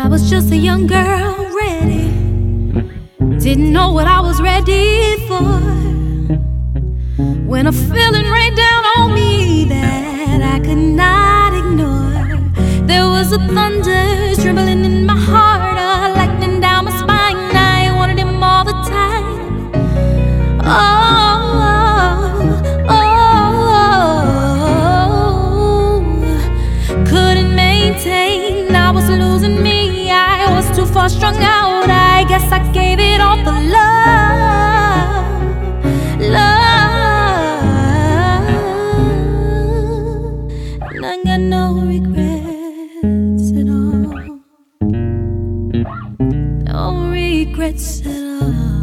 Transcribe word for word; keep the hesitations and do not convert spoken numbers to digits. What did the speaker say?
I was just a young girl, ready. Didn't know what I was ready for, when a feeling rained down on me that I could not ignore. There was a thunder trembling in my heart, a lightning down my spine. I wanted him all the time. Oh, oh, oh. Couldn't maintain, I was losing me. I was too far strung out. I guess I gave it all for love, love. And I got no regrets at all, no regrets at all.